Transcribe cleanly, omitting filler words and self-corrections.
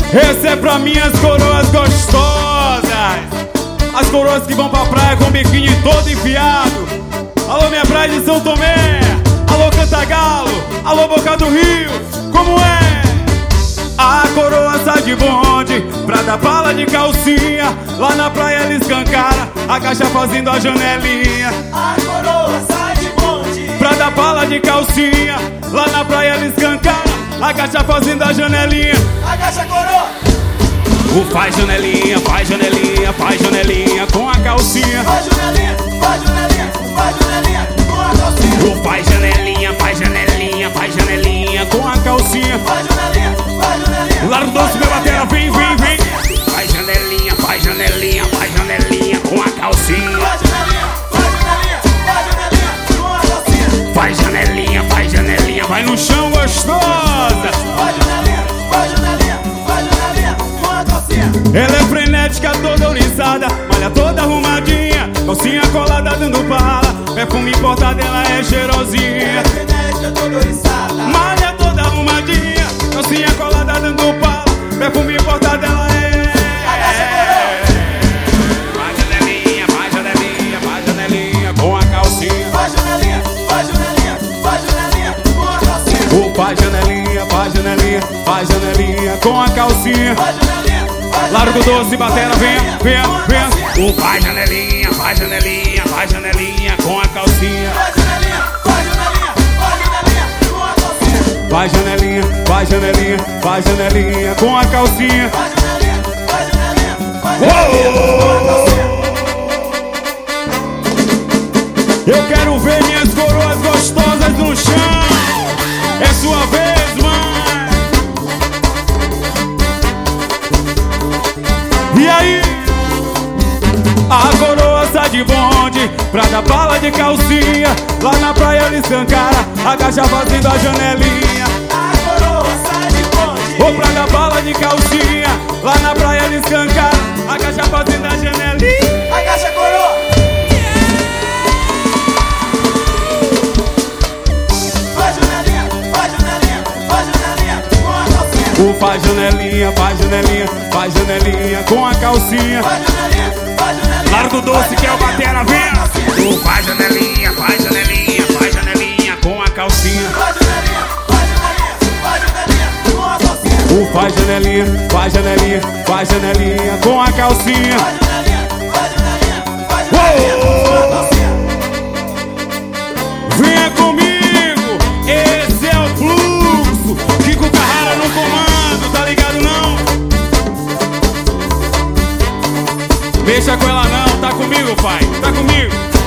Esse é pra minhas coroas gostosas, as coroas que vão pra praia com o biquíni todo enfiado. Alô, minha praia de São Tomé, alô, Cantagalo, alô, Boca do Rio, como é? A coroa sai de bonde pra dar bala de calcinha. Lá na praia ela escancara, agacha fazendo a janelinha. A coroa sai de bonde pra dar bala de calcinha. Lá na praia ela escancara, agacha fazendo a janelinha. Agacha, coroa. Faz janelinha, faz janelinha, faz janelinha com a calcinha. Faz janelinha, faz janelinha, faz janelinha com a calcinha. Faz janelinha, faz janelinha, faz janelinha com a calcinha. Faz janelinha, faz janelinha. Largo doce, meu batera, vem, vem, vem. Faz janelinha, faz janelinha, faz janelinha com a calcinha. Faz janelinha, faz janelinha, faz janelinha com a calcinha. Faz janelinha, faz janelinha, vai no chão gostosa. Faz janelinha, faz janelinha, faz janelinha com a calcinha. Ela é frenética, toda ouriçada, malha toda arrumadinha, calcinha colada dando bala, perfume importado, ela é cheirosinha. Ela é frenética, toda ouriçada, malha toda arrumadinha, calcinha colada dando bala, perfume importado, ela é. Faz janelinha, faz janelinha, faz janelinha com a calcinha. Faz janelinha, faz janelinha, faz janelinha com a calcinha. Faz janelinha, faz janelinha, faz janelinha com a calcinha. Faz janelinha, faz Largo doce, batera, venha, venha, venha. Faz janelinha, faz janelinha, faz janelinha com a calcinha. Faz janelinha, faz janelinha, faz janelinha com a calcinha. Faz janelinha, faz janelinha, faz janelinha com a calcinha. Faz janelinha, faz janelinha, faz janelinha com a calcinha. Eu quero ver minhas coroas gostosas no chão. É sua vez, mãe. E aí? A coroa sai de bonde pra dar bala de calcinha. Lá na praia ela escancara, agacha fazendo a janelinha. A coroa sai de bonde Pra dar bala de calcinha. Lá na praia ela escancara, agacha fazendo a janelinha. agacha, coroa. Faz janelinha, faz janelinha, faz janelinha com a calcinha. Faz janelinha, faz janelinha, faz janelinha com a calcinha. Faz janelinha, faz janelinha. Largo doce que é o batera, vem. Faz janelinha, faz janelinha, faz janelinha com a calcinha. Faz janelinha, faz janelinha, faz janelinha com a calcinha. Faz janelinha, faz janelinha, faz janelinha com a calcinha. Faz janelinha, faz janelinha, faz janelinha com a calcinha. Venha comigo, esse é o fluxo. Kiko Carrara no comando, tá ligado não? Mexa com ela não, tá comigo, pai, tá comigo.